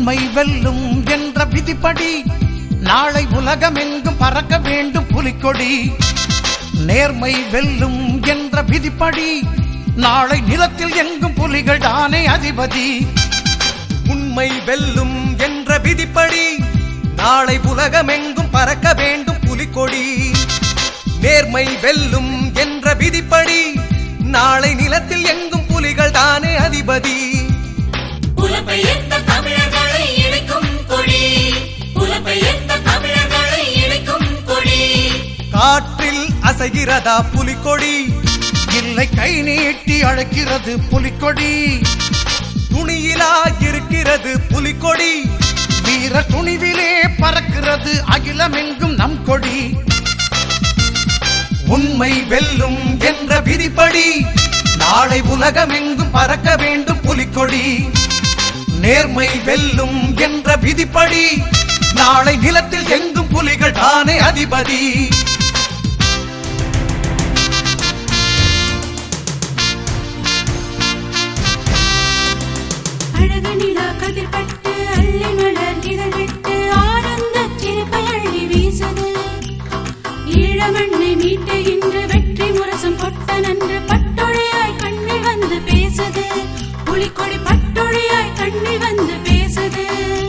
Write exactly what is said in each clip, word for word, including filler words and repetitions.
உண்மை வெல்லும் என்ற விதிப்படி நாளை உலகமெங்கும் பறக்க வேண்டும் புலிக்கொடி. நேர்மை வெல்லும் என்ற விதிப்படி நாளை நிலத்தில் எங்கும் புலிகள் தானே அதிபதி. உண்மை வெல்லும் என்ற விதிப்படி நாளை உலகமெங்கும் பறக்க வேண்டும் புலிக்கொடி. நேர்மை வெல்லும் என்ற விதிப்படி நாளை நிலத்தில் எங்கும் புலிகள் தானே அதிபதி. புலம்பெயர்ந்த தமிழர்களை இணைக்கும் கொடி, புலம்பெயர்ந்த தமிழர்களை இணைக்கும் கொடி. காற்றில் அசைகிறதா புலிக்கொடி, இல்லை கை நீட்டி அழைக்கிறது புலிக்கொடி. துணியிலா இருக்கிறது புலிக்கொடி, வீர துணிவிலே பறக்கிறது அகிலமெங்கும் நம் கொடி. உண்மை வெல்லும் என்ற விதிப்படி நாளை உலகமெங்கும் பறக்க வேண்டும் புலிக்கொடி. நேர்மை வெல்லும் என்ற விதிப்படி நாளை நிலத்தில் எங்கும் புலிகள் தானே அதிபதி. அழகு நிலா கதிர்பட்டு அள்ளி மலர் இதழ்விட்டு ஆனந்த சிரிப்பை அள்ளி வீசுது. ஈழமண்ணை மீட்டு இன்று வெற்றி முரசம் கொட்ட நன்று பட்டொழியாய் கண்ணில் வந்து பேசுது. புலிக்கொடி பட்டொழியாய் கண்ணில் வந்து பேசுது.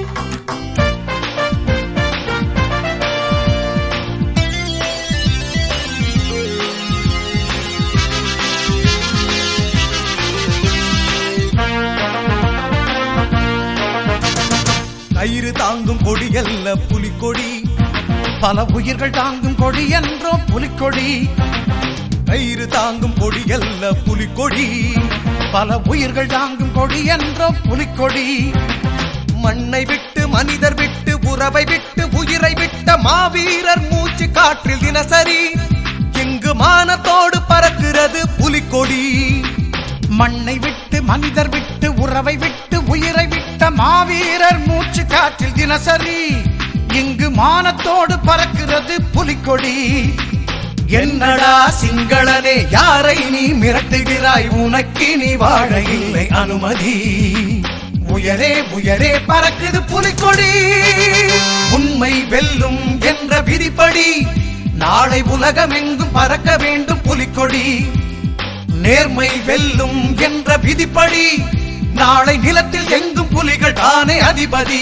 கயிறு தாங்கும் கொடி அல்ல புலிக்கொடி, பல உயிர்கள் தாங்கும் கொடி என்றோ புலிக்கொடி. கயிறு தாங்கும் கொடி அல்ல புலிக்கொடி, பல உயிர்கள் தாங்கும் கொடி என்றோ புலிக்கொடி. மண்ணை விட்டு மனிதர் விட்டு உறவை விட்டு உயிரை விட்ட மாவீரர் மூச்சு காற்றில் தினசரி இங்கு மானத்தோடு பறக்கிறது புலிக்கொடி. மண்ணை விட்டு மனிதர் விட்டு உறவை விட்டு உயிரை விட்ட மாவீரர் மூச்சு காற்றில் தினசரி இங்கு மானத்தோடு பறக்கிறது புலிக்கொடி. என்னடா சிங்களனே யாரை நீ மிரட்டுகிறாய், உனக்கு நீ வாழ இல்லை அனுமதி. உயரே உயரே பறக்குது புலிக்கொடி. உண்மை வெல்லும் என்ற விதிப்படி நாளை உலகமெங்கும் பறக்க வேண்டும் புலிக்கொடி. நேர்மை வெல்லும் என்ற விதிப்படி நாளை நிலத்தில் எங்கும் புலிகள் தானே அதிபதி.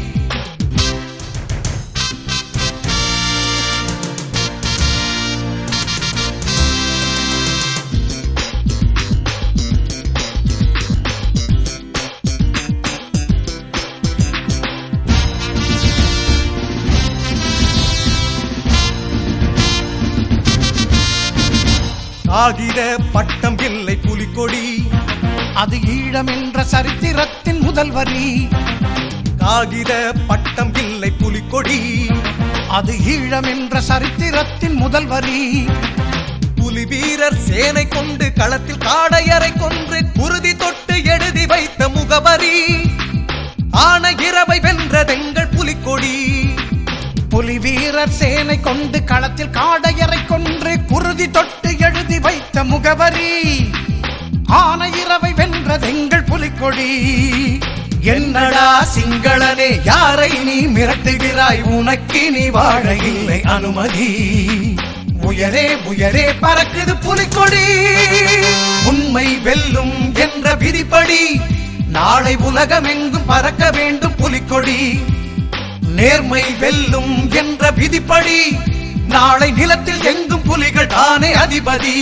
காகித பட்டம் இல்லை புலிக்கொடி, அது ஈழம் என்ற சரித்திரத்தின் முதல் வரி. காகித பட்டம் இல்லை புலிக்கொடி, அது ஈழம் என்ற சரித்திரத்தின் முதல் வரி. புலி வீரர் சேனை கொண்டு களத்தில் காடையரை கொன்று குருதி தொட்டு எழுதி வைத்த முகவரி. ஆன இரவை வென்றதெங்கள் புலிக்கொடி. புலி வீரர் சேனை கொண்டு களத்தில் காடையரை கொன்று குருதி தொட்டு எழுதி வைத்த முகவரி. ஆன இரவை வென்றதெங்கள் புலிக்கொடி. என்னடா சிங்களனே யாரை நீ மிரட்டுகிறாய், உனக்கு நீ வாழ இல்லை அனுமதி. உயரே உயரே பறக்குது புலிக்கொடி. உண்மை வெல்லும் என்ற விதிப்படி நாளை உலகமெங்கும் பறக்க வேண்டும் புலிக்கொடி. நேர்மை வெல்லும் என்ற விதிப்படி நாளை நிலத்தில் எங்கும் புலிகள் தானே அதிபதி.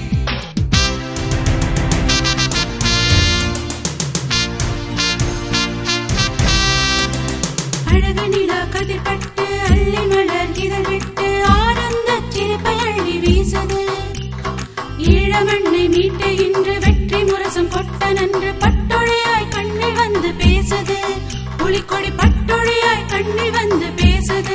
அழகு நிலா கதிர்பட்டு அள்ளி மலர் இதழ்விட்டு ஆனந்த சிரிப்பை அள்ளி வீசுது. ஈழமண்ணை மீட்டு இன்று வெற்றி முரசம் கொட்ட நன்று பட்டொழியாய் கண்ணில் வந்து பேசுது. புலிக்கொடி பட்டொழியாய் கண்ணில் வந்து பேசுது.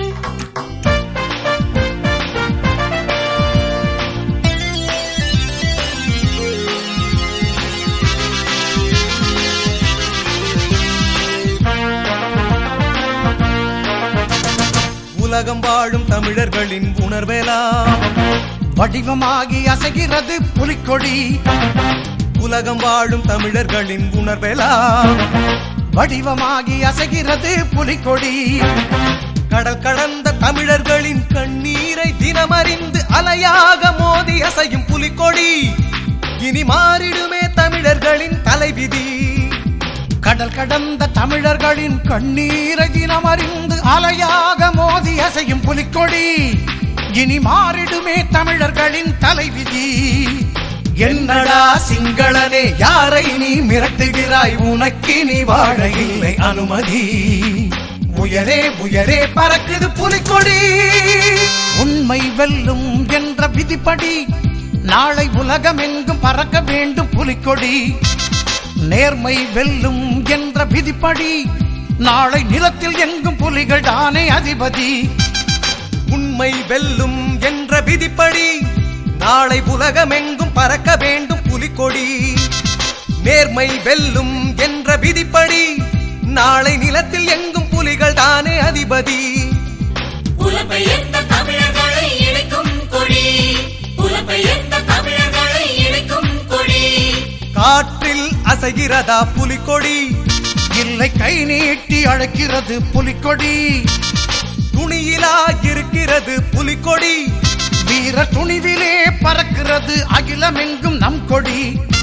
உலகம் வாழும் தமிழர்களின் உணர்வெல்லாம் வடிவமாகி அசைகிறது புலிக்கொடி. உலகம் வாழும் தமிழர்களின் உணர்வெல்லாம் வடிவமாகி அசைகிறது புலிக்கொடி. கடல் கடந்த தமிழர்களின் கண்ணீரை தினமறிந்து அலையாக மோதி அசையும் புலிக்கொடி. இனி மாறிடுமே தமிழர்களின் தலைவிதி. கடல் கடந்த தமிழர்களின் கண்ணீரை தினமறிந்து அலையாக மோதி அசையும் புலிக்கொடி. இனி மாறிடுமே தமிழர்களின் தலைவிதி. என்னடா சிங்களனே, யாரை நீ மிரட்டுகிறாய்? உனக்கு நீ வாழ இல்லை அனுமதி. உயரே உயரே பறக்குது புலிக்கொடி. உண்மை வெல்லும் என்ற விதிப்படி நாளை உலகமெங்கும் பறக்க வேண்டும் புலிக்கொடி. நேர்மை வெல்லும் என்ற விதிப்படி நாளை நிலத்தில் எங்கும் புலிகள் தானே அதிபதி. உண்மை வெல்லும் என்ற விதிப்படி நாளை உலகமெங்கும் பறக்க வேண்டும் புலிக்கொடி. நேர்மை வெல்லும் என்ற விதிப்படி நாளை நிலத்தில் எங்கும் புலிகள் தானே அதிபதி. புலம்பெயர்ந்த தமிழர்களை இணைக்கும் கொடி, புலம்பெயர்ந்த தமிழர்களை இணைக்கும் கொடி. காற்றில் அசைகிறதா புலிக்கொடி? இல்லை, கை நீட்டி அழைக்கிறது புலிக்கொடி. துணியிலா இருக்கிறது புலிக்கொடி. வீர துணிவிலே பறக்கிறது அகிலமெங்கும் நம் கொடி.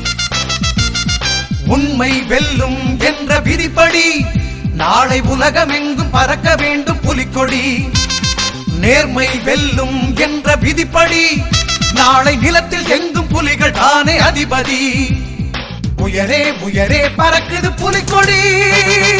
உண்மை வெல்லும் என்ற விதிப்படி நாளை உலகமெங்கும் பறக்க வேண்டும் புலிக்கொடி. நேர்மை வெல்லும் என்ற விதிப்படி நாளை நிலத்தில் எங்கும் புலிகள் தானே அதிபதி. உயரே உயரே பறக்குது புலிக்கொடி.